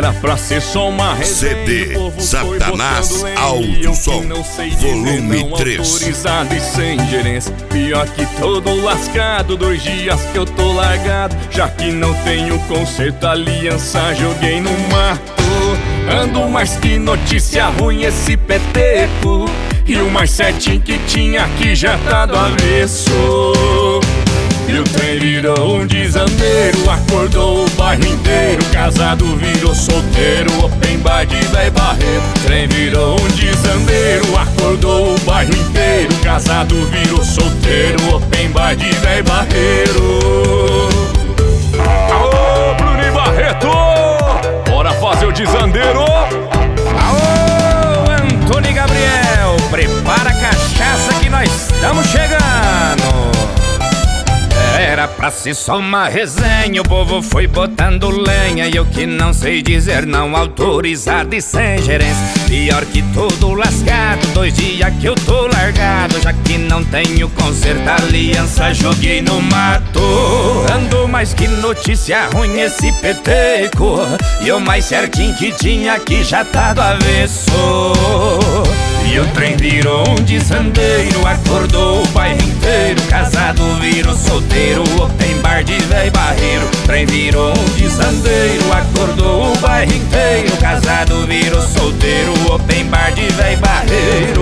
Era pra ser só uma resenha, CD o povo Satanás foi botando lenha, Áudio e eu Som, que não sei dizer volume não, 3. autorizado e sem gerência. Pior que todo lascado, 2 dias que eu tô largado. Já que não tenho conserto, aliança joguei no mato. Ando mais que notícia ruim esse peteco, e o mais certinho que tinha aqui já tá do avesso. E o trem virou um desandeiro, acordou o bairro inteiro. Casado virou solteiro, open bar de véi barreiro. Trem virou um desandeiro, acordou o bairro inteiro. Casado virou solteiro, open bar de véi barreiro. Alô, Bruno Barreto, bora fazer o desandeiro. Aô, Antônio Gabriel, prepara a cachaça que nós estamos chegando. Era pra ser só uma resenha, o povo foi botando lenha, e eu que não sei dizer não, autorizado e sem gerência. Pior que todo lascado, 2 dias que eu tô largado. Já que não tenho conserto, aliança joguei no mato. Ando mais que notícia ruim esse peteco, e o mais certinho que tinha aqui já tá do avesso. E o trem virou um desandeiro, acordou o bairro inteiro. Casado virou solteiro, open bar de véi barreiro. Trem virou um desandeiro, acordou o bairro inteiro. Casado virou solteiro, open bar de véi barreiro.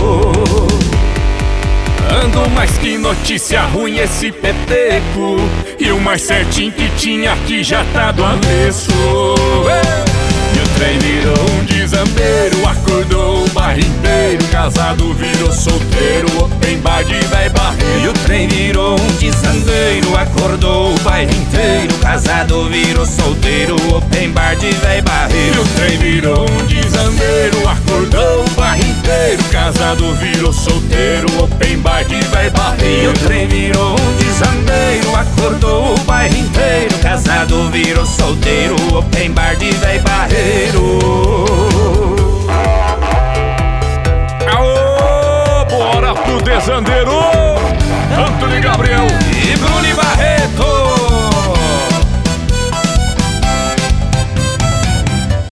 Ando mais que notícia ruim esse peteco, e o mais certinho que tinha aqui já tá do avesso. E o trem virou um desandeiro, acordou o bairro inteiro. Casado virou solteiro, open bar de véi barreiro. E o trem virou um desandeiro, acordou o bairro inteiro. Casado virou solteiro, open bar de véi barreiro. E o trem virou um desandeiro, acordou o bairro inteiro. Casado virou solteiro, open bar de véi barreiro. E o trem virou um desandeiro, acordou o bairro inteiro. Casado virou solteiro, open bar de véi barreiro. Aô, bora pro desandeiro.